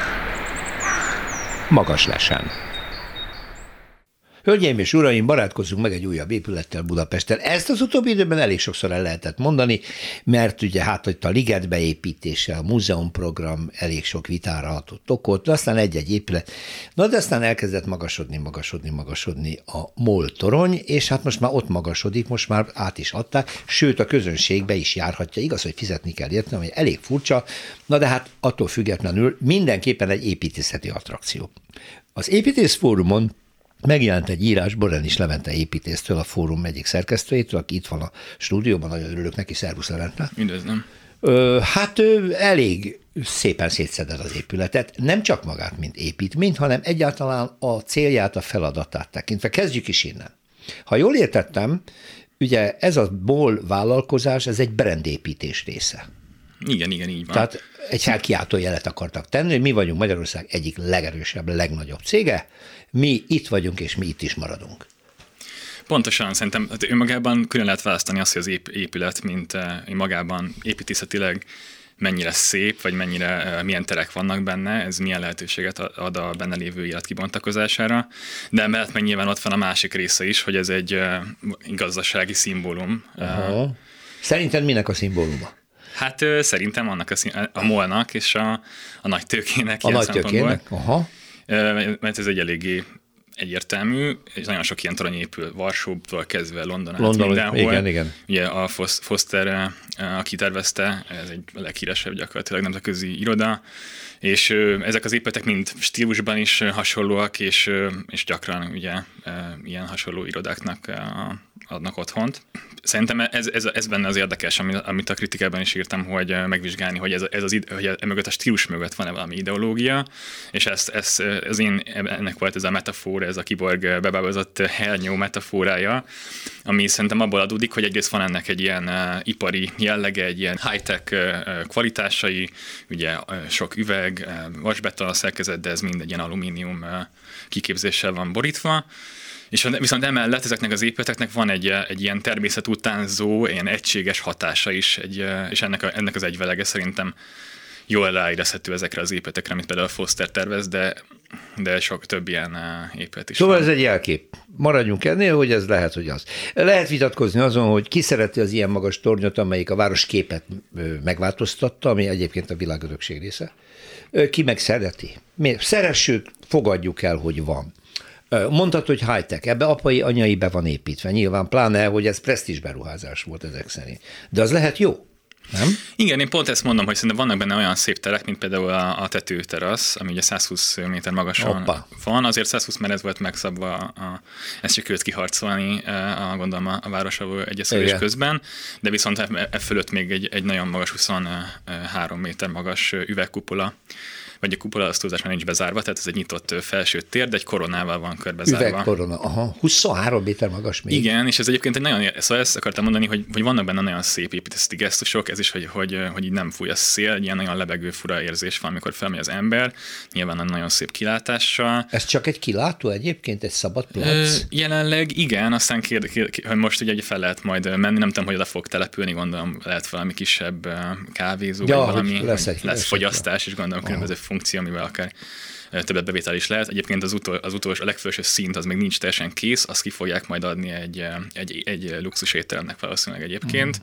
Magas lesen. Hölgyeim és uraim, barátkozzunk meg egy újabb épülettel Budapesten. Ezt az utóbbi időben elég sokszor el lehetett mondani, mert ugye hogy a liget beépítése, a múzeumprogram elég sok vitára adott okot, de aztán egy-egy épület. Na, de aztán elkezdett magasodni a MOL torony, és hát most már ott magasodik, most már át is adták, sőt a közönségbe is járhatja. Igaz, hogy fizetni kell érte, ami elég furcsa, na de hát attól függetlenül mindenképpen egy építészeti attrakció. Az Építészfórumon megjelent egy írás Borenis Levente építésztől, a fórum egyik szerkesztőjétől, aki itt van a stúdióban, nagyon örülök neki, szervusz Levente. Üdvözlöm. Hát ő elég szépen szétszedett az épületet, nem csak magát, mint építményt, hanem egyáltalán a célját, a feladatát tekintve. Kezdjük is innen. Ha jól értettem, ugye ez a MOL vállalkozás, ez egy brandépítés része. Igen, így van. Tehát egy felkiáltó jelet akartak tenni, hogy mi vagyunk Magyarország egyik legerősebb, legnagyobb cége, mi itt vagyunk, és mi itt is maradunk. Pontosan, szerintem önmagában külön lehet választani azt, hogy az épület, mint magában építészetileg mennyire szép, vagy milyen terek vannak benne, ez milyen lehetőséget ad a benne lévő élet kibontakozására, de emellett meg nyilván ott van a másik része is, hogy ez egy gazdasági szimbólum. Aha. Szerinted minek a szimbóluma? Hát szerintem annak a MOL-nak és a nagy tőkének. A nagy tőkének? Aha. Mert ez egy egyértelmű, és nagyon sok ilyen torony épül, Varsótól kezdve London mindenhol. Igen. Ugye a Foster, aki tervezte, ez egy leghíresebb gyakorlatilag nemzetközi iroda, és ezek az épületek mind stílusban is hasonlóak, és gyakran ugye ilyen hasonló irodáknak adnak otthont. Szerintem ez benne az érdekes, amit a kritikában is írtam, hogy megvizsgálni, hogy hogy mögött a stílus mögött van-e valami ideológia, és ennek volt ez a metafora, ez a kiborg bebábozott hernyó metaforája, ami szerintem abból adódik, hogy egyrészt van ennek egy ilyen ipari jellege, egy ilyen high-tech kvalitásai, ugye sok üveg, vasbeton a szerkezet, de ez mind egy ilyen alumínium kiképzéssel van borítva, és viszont emellett ezeknek az épületeknek van egy ilyen természetutánzó, ilyen egységes hatása is, és ennek az egyvelege szerintem jól ráérezhető ezekre az épületekre, amit például Foster tervez, de sok több ilyen épület is. Szóval van. Ez egy jelkép. Maradjunk ennél, hogy ez lehet, hogy az. Lehet vitatkozni azon, hogy ki szereti az ilyen magas tornyot, amelyik a városképet megváltoztatta, ami egyébként a világörökség része. Ki meg szereti? Szeressük, fogadjuk el, hogy van. Mondtad, hogy high-tech, ebbe apai, anyai be van építve. Nyilván pláne, hogy ez presztízs beruházás volt ezek szerint. De az lehet jó, nem? Igen, én pont ezt mondom, hogy szerintem vannak benne olyan szép terek, mint például a tetőterasz, ami ugye 120 méter magasan van. Azért 120, mert ez volt megszabva, ezt sikerült kiharcolni, gondolom a városra egyeztetés közben, de viszont fölött még egy nagyon magas, 23 méter magas üvegkupola, vagy a kupola az túlzás már nincs bezárva, tehát ez egy nyitott felső tér, de egy koronával van körbezárva. Üvegkorona, 23 méter magas még. Igen, és ez egyébként egy nagyon, szóval ezt akartam mondani, hogy vannak benne nagyon szép építészeti gesztusok, ez is, hogy így nem fúj a szél, egy ilyen nagyon lebegő fura érzés van, amikor felmegy az ember, nyilván nagyon szép kilátással. Ez csak egy kilátó egyébként, egy szabad plac? Jelenleg igen, aztán hogy most ugye fel lehet majd menni, nem tudom, hogy oda fog települni, gondolom lehet valami kisebb kávézó, vagy valami, lesz fogyasztás, és gondolom különböző funkció, amivel akár többet bevétel is lehet. Egyébként az utolsó, a legfelső szint az még nincs teljesen kész, azt ki fogják majd adni egy luxus étteremnek valószínűleg egyébként.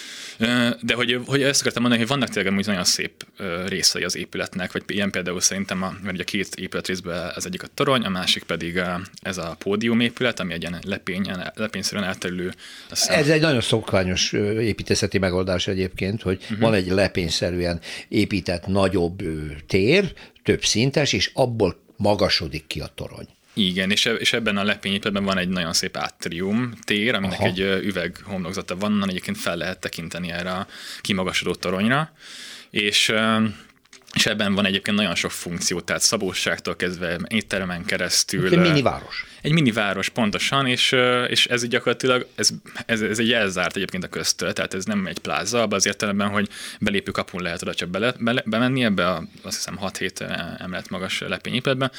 De hogy ezt akartam mondani, hogy vannak tényleg nagyon szép részei az épületnek, vagy ilyen például szerintem, mert ugye két épületrészből az egyik a torony, a másik pedig ez a pódium épület, ami egy ilyen lepényszerűen elterülő. Ez egy nagyon szokványos építészeti megoldás egyébként, hogy van egy lepényszerűen épített nagyobb tér, több szintes, és abból magasodik ki a torony. Igen, és ebben a lepényépületben van egy nagyon szép átrium tér, aminek egy üveghomlokzata van, onnan egyébként fel lehet tekinteni erre a kimagasodó toronyra, és ebben van egyébként nagyon sok funkció, tehát szabóságtól kezdve étteremen keresztül. Egy miniváros. Egy miniváros, pontosan, és ez gyakorlatilag, ez egy elzárt egyébként a köztől, tehát ez nem egy pláza, abban az értelemben, hogy belépő kapun lehet oda csak bemenni ebbe azt hiszem 6-7 emelet magas lepényépületbe.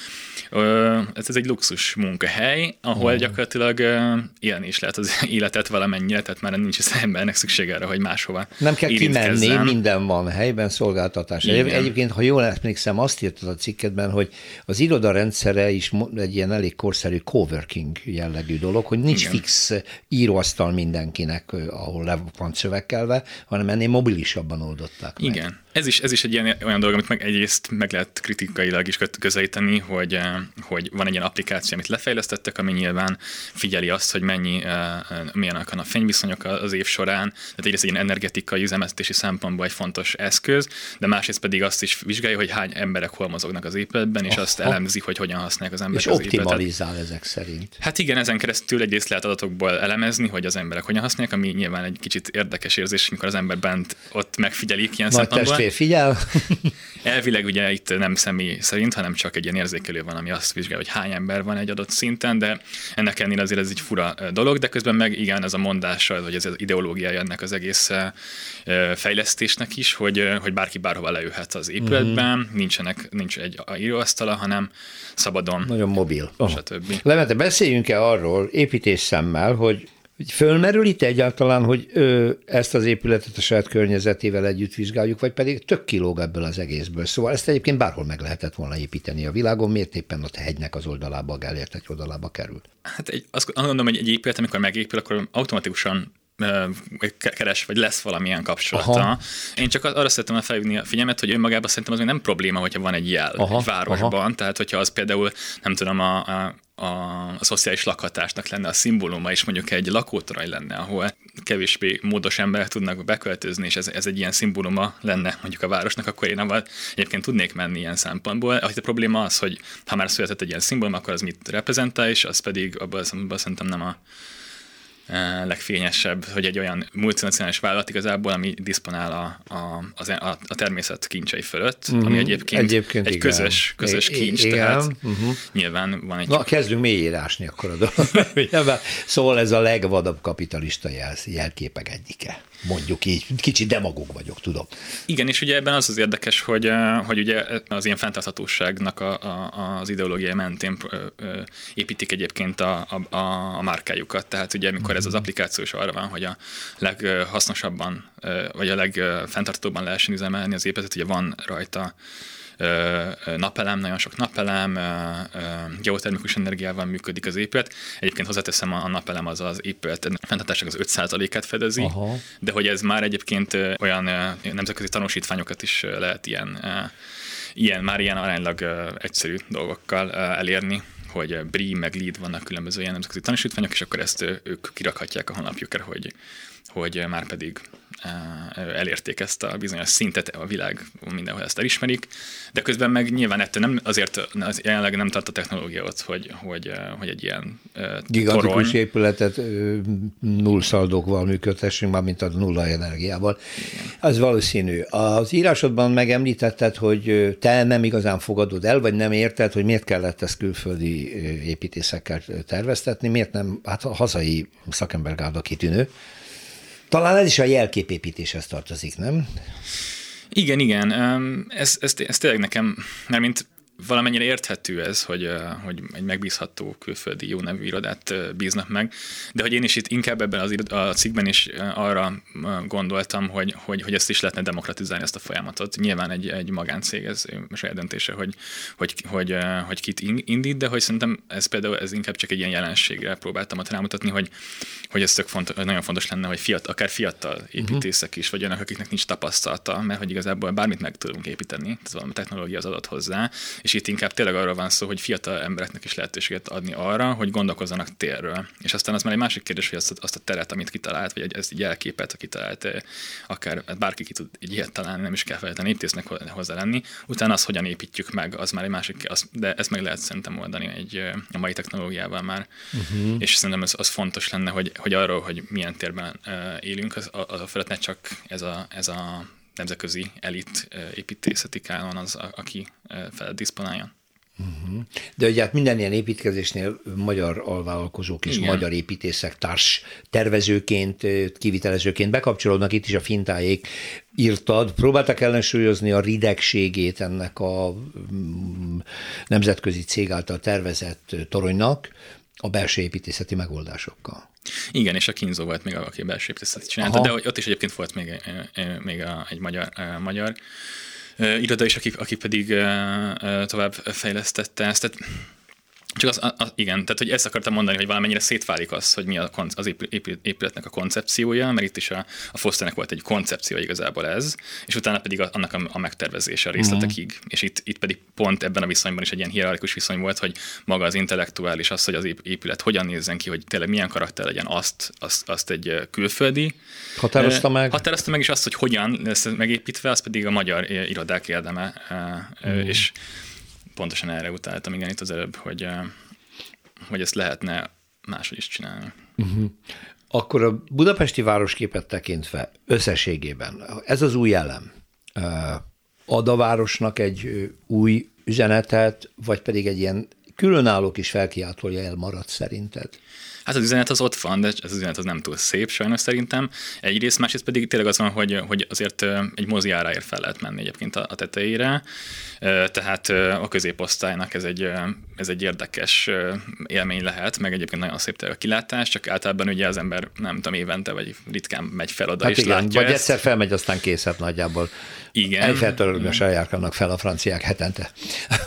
Ez egy luxus munkahely, ahol gyakorlatilag élni is lehet az életet valamennyire, tehát már nincs az embernek szüksége arra, hogy máshova nem kell kimenni, minden van helyben, szolgáltatás. Egyébként, ha jól emlékszem, azt írtad a cikkedben, hogy az iroda rendszere is egy ilyen elég korszerű coworking jellegű dolog, hogy nincs fix íróasztal mindenkinek, ahol le van szövegkelve, hanem ennél mobilisabban oldották meg. Igen. Ez is egy olyan dolog, amit egyrészt meg lehet kritikailag is közelíteni, hogy van egy ilyen applikáció, amit lefejlesztettek, ami nyilván figyeli azt, hogy milyenek a fényviszonyok az év során, tehát egyrészt egy ilyen energetikai üzemeltetési szempontból egy fontos eszköz, de másrészt pedig azt is vizsgálja, hogy hány emberek hol mozognak az épületben, és azt elemzi, hogy hogyan használják az emberek az épületet. És optimalizál ezek szerint. Hát igen, ezen keresztül egyrészt lehet adatokból elemezni, hogy az emberek hogyan használják, ami nyilván egy kicsit érdekes érzés, amikor az ember bent ott megfigyelik ilyen szempontból. Figyel. Elvileg ugye itt nem személy szerint, hanem csak egy ilyen érzékelő van, ami azt vizsgálja, hogy hány ember van egy adott szinten, de ennek ennél azért ez egy fura dolog, de közben meg igen, ez a mondása, vagy ez az ideológiája ennek az egész fejlesztésnek is, hogy bárki bárhova leülhet az épületben, nincs egy íróasztala, hanem szabadon. Nagyon mobil. Stb. Levente, beszéljünk-e arról építés szemmel, hogy fölmerül itt egyáltalán, hogy ezt az épületet a saját környezetével együtt vizsgáljuk, vagy pedig tök kilóg ebből az egészből. Szóval ezt egyébként bárhol meg lehetett volna építeni a világon, miért éppen ott a hegynek az oldalába, a Gellért egy oldalába került? Hát azt gondolom, hogy egy épület, amikor megépül, akkor automatikusan keres, vagy lesz valamilyen kapcsolata. Aha. Én csak arra szeretem felhívni a figyelmet, hogy önmagában szerintem az még nem probléma, hogyha van egy jel egy városban. Tehát, hogyha az például, nem tudom, a szociális lakhatásnak lenne a szimbóluma, és mondjuk egy lakótorony lenne, ahol kevésbé módos emberek tudnak beköltözni, és ez egy ilyen szimbóluma lenne mondjuk a városnak, akkor én abban egyébként tudnék menni ilyen szempontból. A probléma az, hogy ha már született egy ilyen szimbólum, akkor az mit reprezentál, és az pedig abban szerintem nem a legfényesebb, hogy egy olyan multinacionális vállalat igazából, ami diszponál a természet kincsei fölött, ami egyébként egy közös kincs, tehát nyilván van egy... Na, kezdünk mélyére ásni akkor a dolog. Szóval ez a legvadabb kapitalista jelképek egyike. Mondjuk így, kicsit demagóg vagyok, tudom. Igen, és ugye ebben az érdekes, hogy ugye az ilyen fenntarthatóságnak az ideológiai mentén építik egyébként a márkájukat. Tehát ugye, amikor ez az applikáció is arra van, hogy a leghasznosabban, vagy a legfenntartóban lehessen üzemelni az épületet, ugye van rajta napelem, nagyon sok napelem, geotermikus energiával működik az épület. Egyébként hozzáteszem, a napelem az épület fenntartásának az 5%-át fedezi, de hogy ez már egyébként olyan nemzetközi tanúsítványokat is lehet ilyen aránylag egyszerű dolgokkal elérni, hogy BREEAM meg LEED vannak különböző ilyen nemzetközi tanúsítványok, és akkor ezt ők kirakhatják a honlapjukra, hogy már pedig elérték ezt a bizonyos szintet, a világ mindenhol ezt elismerik, de közben meg nyilván ettől nem, azért jelenleg nem tart a technológia ott, hogy egy ilyen gigantikus épületet nullszaldókval működtessünk, már mint a nulla energiával. Igen. Az valószínű. Az írásodban megemlítetted, hogy te nem igazán fogadod el, vagy nem érted, hogy miért kellett ezt külföldi építészekkel terveztetni, miért nem, hát a hazai szakembergárda kitűnő. Talán ez is a jelképépítéshez tartozik, nem? Igen. Ez tényleg nekem, mert mint valamennyire érthető ez, hogy egy megbízható külföldi jó nevű irodát bíznak meg, de hogy én is itt inkább ebben a cikkben is arra gondoltam, hogy ezt is lehetne demokratizálni, ezt a folyamatot. Nyilván egy magáncég, ez saját döntése, hogy kit indít, de hogy szerintem ez inkább csak egy ilyen jelenségre próbáltam ott rámutatni, hogy ez nagyon fontos lenne, hogy akár fiatal építészek is, vagy olyanok, akiknek nincs tapasztalata, mert hogy igazából bármit meg tudunk építeni, tehát valami technológia az adott hozzá, és itt inkább tényleg arról van szó, hogy fiatal embereknek is lehetőséget adni arra, hogy gondolkozzanak térről. És aztán az már egy másik kérdés, hogy azt a teret, amit kitalált, vagy ezt egy jelképet, kitalált, akár bárki ki tud egy ilyet találni, nem is kell feltétlenül építésznek hozzá lenni. Utána azt hogyan építjük meg, az már egy másik, de ezt meg lehet szerintem oldani a mai technológiával már. És szerintem az fontos lenne, hogy arról, hogy milyen térben élünk, az a felett ne csak ez a nemzetközi elit építészeti kánon az, aki felett diszponáljon. De ugye hát minden ilyen építkezésnél magyar alvállalkozók és magyar építészek társ tervezőként, kivitelezőként bekapcsolódnak, itt is a Fintájék írtad. Próbáltak ellensúlyozni a ridegségét ennek a nemzetközi cég által tervezett toronynak a belső építészeti megoldásokkal. Igen, és a Kinzo volt még, aki a belső építészetet csinálta, de ott is egyébként volt még egy magyar iroda is, aki pedig tovább fejlesztette ezt. Tehát csak igen, tehát hogy ezt akartam mondani, hogy valamennyire szétválik az, hogy mi az épületnek a koncepciója, mert itt is a Fosternek volt egy koncepció igazából ez, és utána pedig annak a megtervezése a részletekig. És itt pedig pont ebben a viszonyban is egy ilyen hierarchikus viszony volt, hogy maga az intellektuális, az, hogy az épület hogyan nézzen ki, hogy tényleg milyen karakter legyen, azt egy külföldi határozta meg, és azt, hogy hogyan lesz megépítve, az pedig a magyar irodák érdeme, és pontosan erre utáltam, igen, itt az előbb, hogy ezt lehetne máshogy is csinálni. Akkor a budapesti városképet tekintve összességében ez az új elem ad a városnak egy új üzenetet, vagy pedig egy ilyen különálló kis felkiáltója elmaradt szerinted? Hát az üzenet az ott van, de az üzenet az nem túl szép sajnos szerintem. Egyrészt, másrészt pedig tényleg az van, hogy azért egy mozi áráért fel lehet menni egyébként a tetejére. Tehát a középosztálynak ez egy érdekes élmény lehet, meg egyébként nagyon szép a kilátás, csak általában ugye az ember nem tudom, évente vagy ritkán megy fel oda, hát és igen, látja vagy egyszer felmegy, aztán készhet nagyjából. Igen. Egyfeltől járkálnak fel a franciák hetente.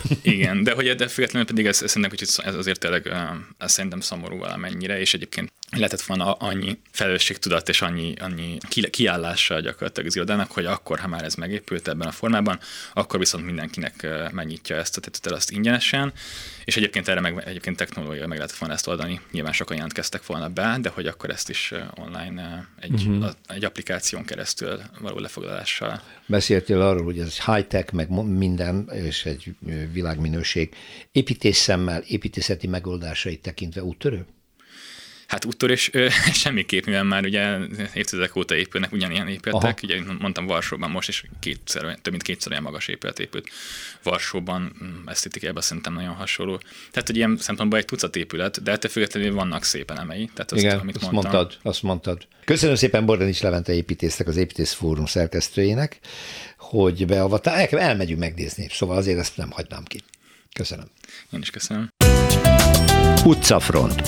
Igen, de függetlenül pedig ez szerintem kicsit ez azért tényleg ez szerintem szomorú valamennyire, és egyébként lehetett volna annyi felelősségtudat és annyi kiállással gyakorlatilag az irodának, hogy akkor, ha már ez megépült ebben a formában, akkor viszont mindenkinek megnyitja ezt a tetőt azt ingyenesen, és egyébként erre egyébként technológiai meg lehetett volna ezt oldani. Nyilván sokan jelentkeztek volna be, de hogy akkor ezt is online egy applikáción keresztül való lefoglalással. Beszéltél arról, hogy ez high-tech, meg minden, és egy világminőség. Építésszemmel, építészeti megoldásait tekintve úttörő? Hát úttörés semmiképp, mivel már ugye évtizedek óta épülnek ugyanilyen épületek. Ugye mondtam Varsóban most, és több mint kétszer olyan magas épület épült. Varsóban esztétikában szerintem nagyon hasonló. Tehát, hogy ilyen szempontból egy tucat épület, de ettől függetlenül vannak szép elemei. Tehát azt, igen, amit azt mondtad. Köszönöm szépen Bordenics Levente építésznek, az Építész Fórum szerkesztőjének, hogy beavattál. Elmegyünk megnézni, szóval azért ezt nem hagynám ki. Köszönöm. Én is köszönöm. Utcafront.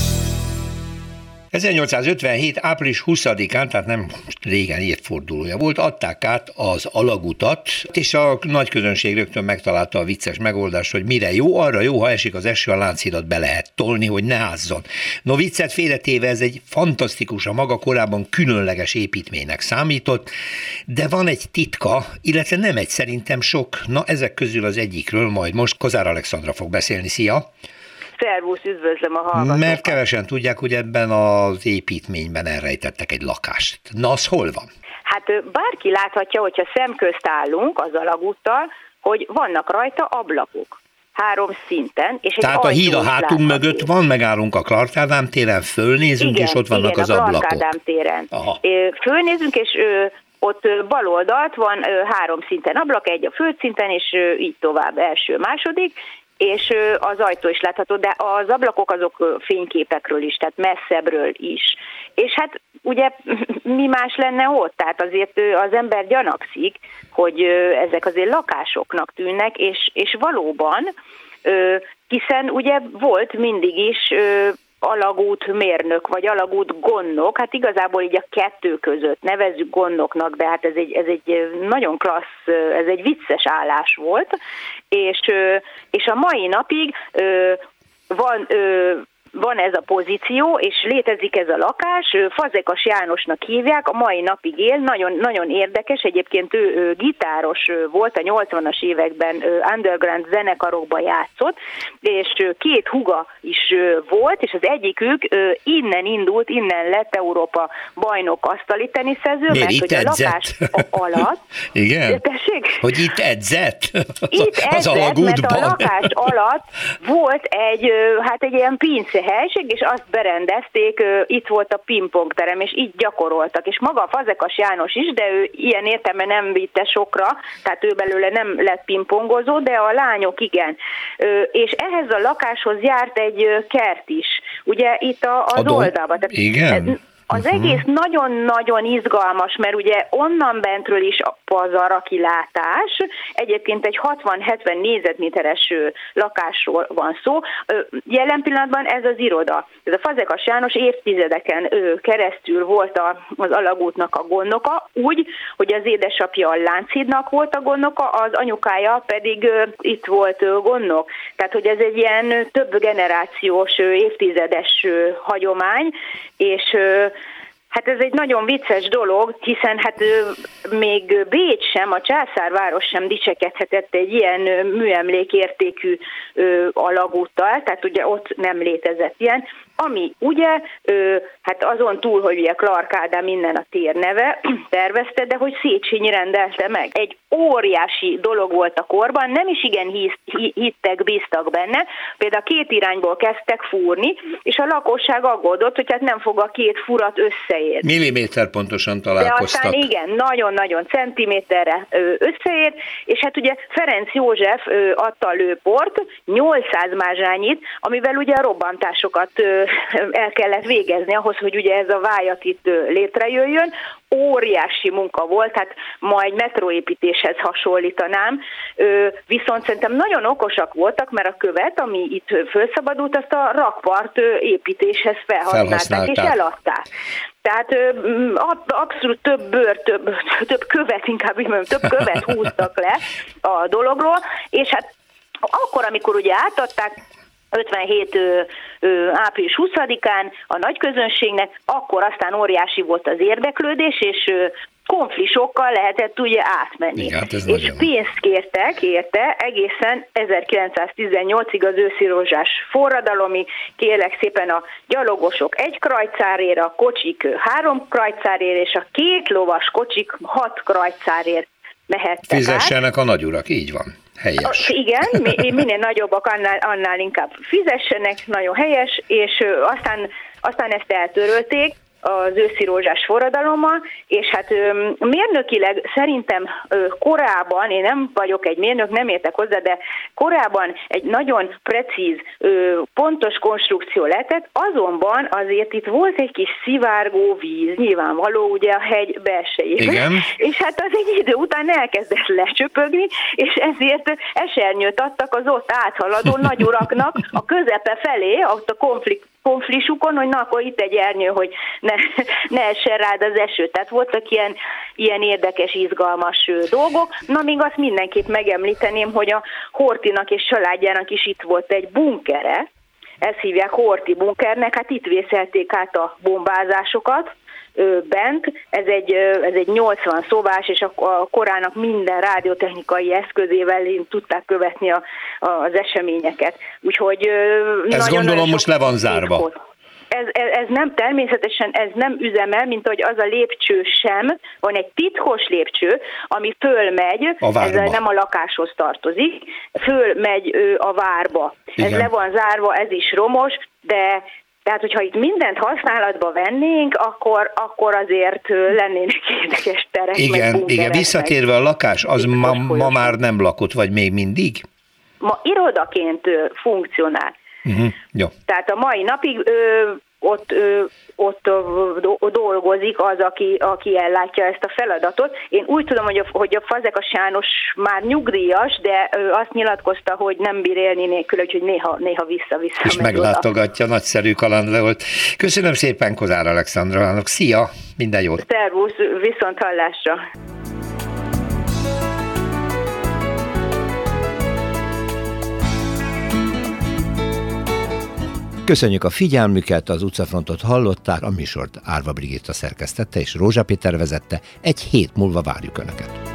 1857. április 20-án, tehát nem régen évfordulója volt, adták át az alagutat, és a nagy közönség rögtön megtalálta a vicces megoldást, hogy mire jó, arra jó, ha esik az eső, a Lánchidat be lehet tolni, hogy ne ázzon. No, viccet félretéve, ez egy fantasztikus, a maga korában különleges építménynek számított, de van egy titka, illetve nem egy, szerintem sok. Na, ezek közül az egyikről majd most Kozár Alexandra fog beszélni. Szia! Szervusz, üdvözlöm a hallgatókat. Mert kevesen tudják, hogy ebben az építményben elrejtettek egy lakást. Na, az hol van? Hát bárki láthatja, hogyha szemközt állunk az alagúttal, hogy vannak rajta ablakok. 3 szinten. És tehát a híd a hátunk mögött van, megállunk a Clark Ádám téren, fölnézünk, igen, és ott vannak az ablakok. Igen, a Clark Ádám téren. Aha. Fölnézünk, és ott bal oldalt van 3 szinten ablak, egy a földszinten, és így tovább, első, második, és az ajtó is látható, de az ablakok azok fényképekről is, tehát messzebbről is. És hát ugye mi más lenne ott? Tehát azért az ember gyanakszik, hogy ezek azért lakásoknak tűnnek, és valóban, hiszen ugye volt mindig is alagút mérnök, vagy alagút gondnok, hát igazából így a kettő között nevezzük gondnoknak, de hát ez egy nagyon klassz, ez egy vicces állás volt, és a mai napig van ez a pozíció, és létezik ez a lakás, Fazekas Jánosnak hívják, a mai napig él, nagyon, nagyon érdekes, egyébként ő gitáros volt, a 80-as években underground zenekarokban játszott, és 2 húga is volt, és az egyikük innen indult, innen lett Európa bajnok asztali teniszező, mert hogy a lakás alatt... Igen? Tessék? Hogy itt edzett? Itt edzett, mert a lakás alatt volt egy ilyen pince helység, és azt berendezték, itt volt a pingpongterem, és így gyakoroltak. És maga a Fazekas János is, de ő ilyen értelme nem vitte sokra, tehát ő belőle nem lett pingpongozó, de a lányok igen. És ehhez a lakáshoz járt egy kert is. Ugye itt az oldalban. Igen. Az egész nagyon-nagyon izgalmas, mert ugye onnan bentről is a pazar a kilátás, egyébként egy 60-70 négyzetméteres lakásról van szó. Jelen pillanatban ez az iroda. Ez a Fazekas János évtizedeken keresztül volt az alagútnak a gondnoka, úgy, hogy az édesapja a Lánchídnak volt a gondnoka, az anyukája pedig itt volt gondnok. Tehát, hogy ez egy ilyen több generációs, évtizedes hagyomány, és hát ez egy nagyon vicces dolog, hiszen hát még Bécs sem, a császárváros sem dicsekedhetett egy ilyen műemlékértékű alagúttal, tehát ugye ott nem létezett ilyen, ami ugye, hát azon túl, hogy ugye Clark Ádám innen a térneve tervezte, de hogy Széchenyi rendelte meg. Egy óriási dolog volt a korban, nem is igen hittek, bíztak benne, például 2 irányból kezdtek fúrni, és a lakosság aggódott, hogy hát nem fog a 2 furat összeérni. Milliméter pontosan találkoztak. De aztán igen, nagyon-nagyon centiméterre összeér, és hát ugye Ferenc József adta a lőport, 800 mázsányit, amivel ugye a robbantásokat el kellett végezni ahhoz, hogy ugye ez a vájat itt létrejöjjön. Óriási munka volt, hát ma egy metróépítéshez hasonlítanám, viszont szerintem nagyon okosak voltak, mert a követ, ami itt felszabadult, azt a rakpart építéshez felhasználták és eladták. Tehát abszolút több követ, inkább így mondjam, több követ húztak le a dologról, és hát akkor, amikor ugye átadták, 57 április 20-án a nagy közönségnek, akkor aztán óriási volt az érdeklődés, és konflisokkal lehetett ugye átmenni. Igen, és pénzt kértek érte egészen 1918-ig az őszi rózsás forradalomig, kérlek szépen a gyalogosok 1 krajcárért, a kocsik 3 krajcárért, és a 2 lovas kocsik 6 krajcárért mehettek Fizessenek a nagyurak, így van. Helyes. Igen, minél nagyobbak, annál inkább fizessenek, nagyon helyes, és aztán ezt eltörölték az őszi rózsás forradalommal, és hát mérnökileg szerintem korábban, én nem vagyok egy mérnök, nem értek hozzá, de korábban egy nagyon precíz, pontos konstrukció lehetett, azonban azért itt volt egy kis szivárgó víz, nyilvánvaló ugye a hegy belsejében. Igen. És hát az egy idő után elkezdett lecsöpögni, és ezért esernyőt adtak az ott áthaladó nagyuraknak a közepe felé, ott a konfliktusukon, hogy na, akkor itt egy ernyő, hogy ne essen rád az eső. Tehát voltak ilyen érdekes, izgalmas dolgok. Na, még azt mindenképp megemlíteném, hogy a Horthynak és családjának is itt volt egy bunkere, ezt hívják Horthy bunkernek, hát itt vészelték át a bombázásokat bent, ez egy 80 szobás, és a korának minden rádiótechnikai eszközével tudták követni az eseményeket. Úgyhogy ez gondolom most le van zárva. Ez nem, természetesen ez nem üzemel, mint hogy az a lépcső sem, van egy titkos lépcső, ami fölmegy, ez nem a lakáshoz tartozik, fölmegy a várba. Igen. Ez le van zárva, ez is romos, de tehát, hogyha itt mindent használatba vennénk, akkor azért lennének érdekes terek. Igen, visszatérve a lakás, az ma már nem lakott, vagy még mindig? Ma irodaként funkcionál. Jó. Tehát a mai napig ott dolgozik az, aki ellátja ezt a feladatot. Én úgy tudom, hogy a Fazekas János már nyugdíjas, de azt nyilatkozta, hogy nem bír élni nélkül, úgyhogy néha vissza-vissza. És meglátogatja, nagyszerű kaland volt. Köszönöm szépen Kozár Alexandrának. Szia, minden jót! Szervusz, viszont hallásra! Köszönjük a figyelmüket, az utcafrontot hallották, a műsort Árva Brigitta szerkesztette és Rózsa Péter vezette. Egy hét múlva várjuk Önöket.